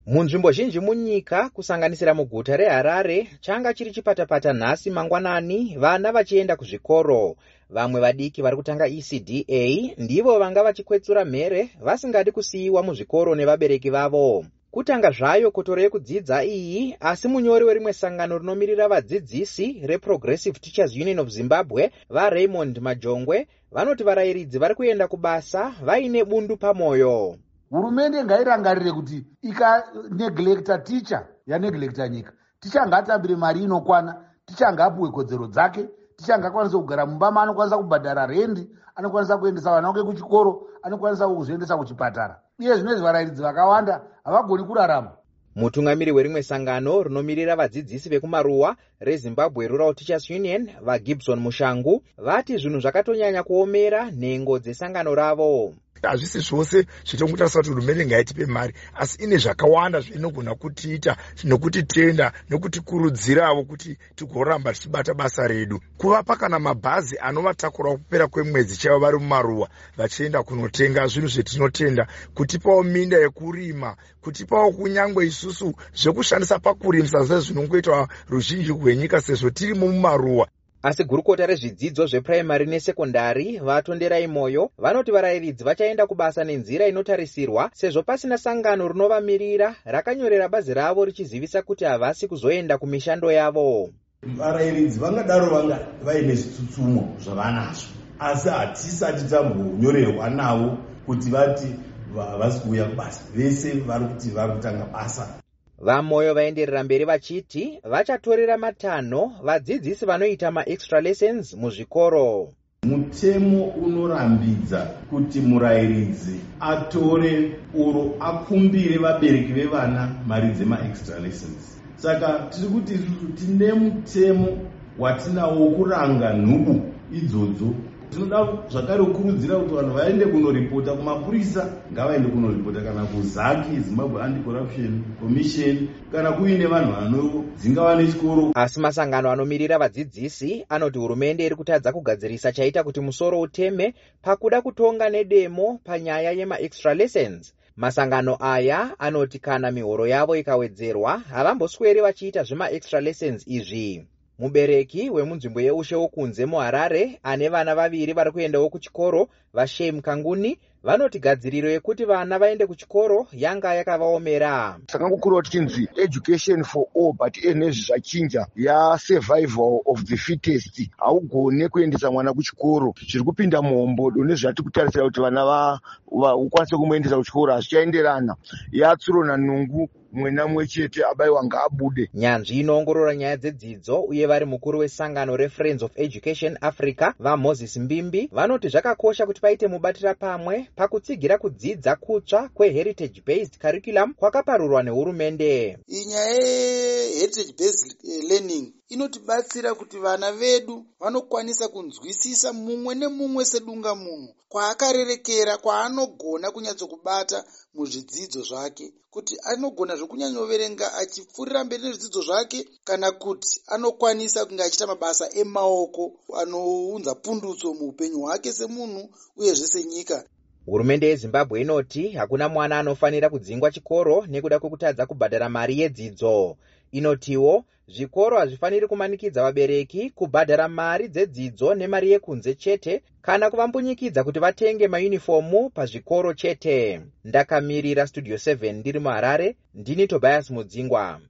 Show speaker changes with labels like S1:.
S1: Munzvimbo zhinji munyika kusanganisira muguta reHarare changa chiri chipatapata nhasi mangwanani vana vachienda kuzvikoro. Vamwe vadiki vari kutanga ECDA ndivo vanga vachikwetsura mhere vasingadi kusiyiwa muzvikoro nevabereki vavo. Kutanga zvayo kotoro yekudzidza iyi, asi munyori werimwe sangano rinomirira vadzidzisi reProgressive Teachers Union of Zimbabwe vaRaymond Majongwe vanoti varayiridzi vari kuenda kubasa vaine bundu pamwoyo.
S2: Hurumende ngairangarire kuti ikaneglekta ticha yaneglekta nyika. Ticha ngaatambire mari inokwana, ticha ngaapuwe kodzero dzake, ticha ngakwanisa kugara mumba maanokwanisa kubhadhara rendi, anokwanisa kuendesa vana vake kuchikoro, anokwanisa kuzviendesa kuchipatara. Iye zvinezvi varayiridzi vakawanda havagoni kurarama.
S1: Mutungamiri werimwe sangano rinomirira vadzidzisi vekumaruwa reZimbabwe Rural Teachers Union vaGibson Mushangu vati zvinhu zvakatonyanya kuomera nhengo dzesangano ravo.
S3: Hazvisi zvose zvitongotarisa kuti hurumende ngaitipe mari, asi ine zvakawanda zvainogona kutiita nokutitenda nokutikurudzirawo kuti tigoramba tichibata basa redu. Kuvapa kana mabhazi anovatakura kupera kwemwedzi chaivo vari mumaruwa vachienda kunotenga zvinhu zvetinotenda, kutipawo minda yekurima, kutipawo kunyangwe isusu zvekushandisa pakurimisa zvezvinongoitwa ruzhinji rwenyika sezvo tirimo mumaruwa.
S1: Asi gurukota rezvidzidzo zvepuraimari nesekondari vatonderai moyo vanoti varayiridzi vachaenda kubasa nenzira inotarisirwa sezvo pasina sangano rinovamirira rakanyorera bazi ravo richizivisa kuti havasi kuzoenda kumishando yavo.
S4: Varayiridzi vangadaro vanga vaine zvitsutsumo zvavanazvo, asi hatisati tambonyorerwa navo kuti vati havasi kuuya kubasa. Vese vari kuti vari kutanga basa.
S1: Vamoyo vaenderera mberi vachiti vachatorera matanho vadzidzisi vanoita maextra lessons muzvikoro.
S4: Mutemo unorambidza kuti murayiridzi atore oro akumbire vabereki vevana mari dzemaextra lessons. Saka tiri kuti tine mutemo watinawo wokuranga nhubu idzodzo. Tinoda zvakare kukurudzira kuti vanhu vaende kunoripota kumapurisa, ngavaende kunoripota kana kuZAC, Zimbabwe Anti-Corruption Commission, kana kuine vanhu vanodzinga nechikoro.
S1: Asi masangano anomirira vadzidzisi anoti hurumende iri kutadza kugadzirisa chaita kuti musoro uteme pakuda kutonga nedemo panyaya yemaextra lessons. Masangano aya anoti kana mihoro yavo ikawedzerwa havambosweri vachiita zvemaextra lessons izvi. Mubereki wemunzvimbo yeushe wokunze muHarare ane vana vaviri vari kuendawo kuchikoro vaShem Kanguni vanoti gadziriro yekuti vana vaende kuchikoro yanga yakavaomera.
S5: Takangokura tichinzi education for all, but nezvi zvachinja ya survival of the fittest. Haugone kuendesa mwana kuchikoro, zviri kupinda muhombodo nezvati kutarisira kuti vana ukwanise kumuendesa kuchikoro hazvichaenderana. Yatsuro nanungu mwena mwe chete abayiwa ngaabude.
S1: Nyanzvi inoongorora nyaya dzedzidzo uye vari mukuru wesangano reFriends of Education Africa vaMoses Mbimbi vanoti zvakakosha kuti paite mubatira pamwe pakutsigira kudzidza kutsva kweheritage based curriculum kwakaparurwa nehurumende.
S6: Inyaya yeheritage based learning inotibatsira kuti vana vedu vanokwanisa kunzwisisa mumwe nemumwe sedunga munhu kwaakarerekera, kwaanogona kunyatsokubata muzvidzidzo zvake, kuti anogona zvokunyanyoverenga achipfuurira mberi nezvidzidzo zvake, kana kuti anokwanisa kunge achiita mabasa emaoko anounza pundutso muupenyu hwake semunhu uyezve senyika.
S1: Hurumende yeZimbabwe inoti hakuna mwana anofanira kudzingwa chikoro nekuda kwekutadza kubhadhara mari yedzidzo. Inotiwo zvikoro hazvifaniri kumanikidza vabereki kubhadhara mari dzedzidzo nemari yekunze chete kana kuvambunyikidza kuti vatenge mayunifomu pazvikoro chete. Ndakamirira Studio 7 ndiri muHarare, ndini Tobias Mudzingwa.